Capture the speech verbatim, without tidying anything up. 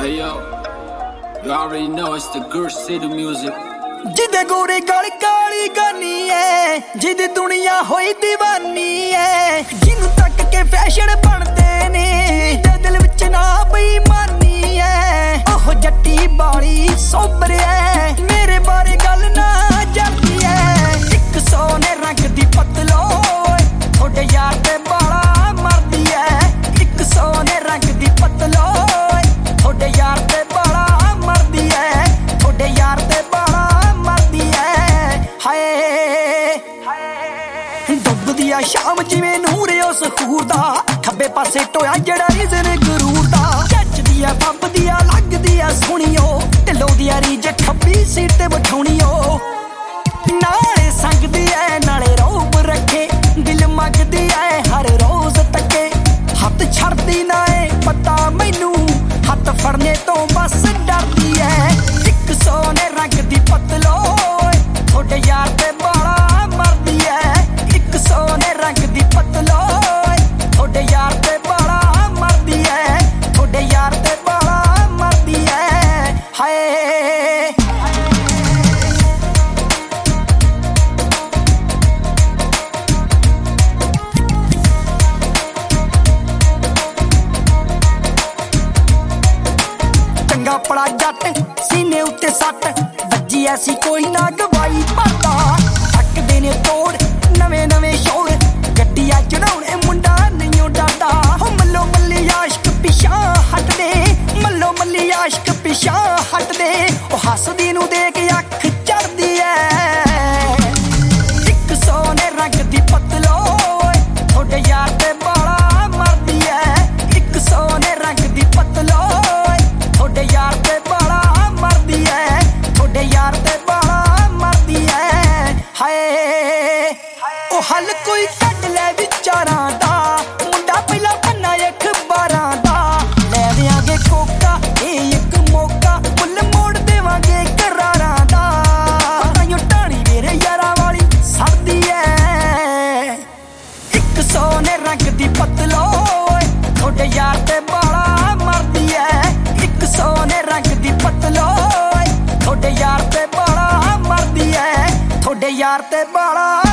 Hey yo, you already know it's the Gurr City music. जिदे गोरे गल काली गानी है, जिदी दुनिया होई दीवानी है, जिन्नू तक के फैशन बनते ने, दिल विच ना बेईमानी है। ओह जट्टी बाली सोबर है, मेरे बारे गल ना जलदी है। एक सोने रंग दी पतलो, थोड़े यार ते बाला मरदी है। एक सोने रंग दी पतलो, थोड़े यार ते बाला मरदी है। थोड़े यार ते बाला डुबदिया शाम जिवें नूर उस हूर दा, खब्बे पासे टोया जड़ा रिजन गरूर दा। चचदिया फंबदिया लगदिया सुनियो, ढिलो दिया रीज खब्बी सीट ते बिठाउणियो। नाले संगदी ऐ नाले रौब रखे, दिल मंगदी ऐ हर रोज तके। हथ छड़दी ना ऐ पता मैनू, हथ फड़ने तो बस डरदी ऐ। एक सोने रंग दी पतलो, थोड़े यार ते बाला मरदी ऐ। एक सोने रंग दी पतलो, थोड़े यार ते बाला मरदी ऐ। थोड़े यार ते बाला मरदी ऐ। हाय चंगा पड़ा जट सीने उत्ते सट, वज्जी ऐसी कोई ना गवाई भरदा। थकदे ने तोड़ नवे नवे शोर, गड्डियां चढ़ाउणे मुंडा नहीं डरदा। हो मल्लो मल्ली आशिक पिछा हटदे, मल्लो मल्ली आशिक पिछा हटदे। ओ हसदी नू देख अख चढ़दी ऐ। एक सोने रंग दी पतलो, थोड़े यार ते बाला मरदी ऐ। एक सोने रंग दी पतलो, थोड़े यार ते बाला मरदी ऐ। थोड़े यार ते बाला मरदी ऐ। हाय ओ हल कोई कट ले विचारां दा, मुंडा पहला पन्ना अखबारां दा। ले देंगे कोका ए एक मौका, मुल मोड़ देवांगे करारां दा। ताइयों ढाणी मेरे यारां वाली सड़दी ऐ। एक सोने रंग दी पतलो, थोड़े यार ते बाला मरदी ऐ। एक सोने रंग दी पतलो, थोड़े यार ते बाला मरदी ऐ। थोड़े यार ते बाला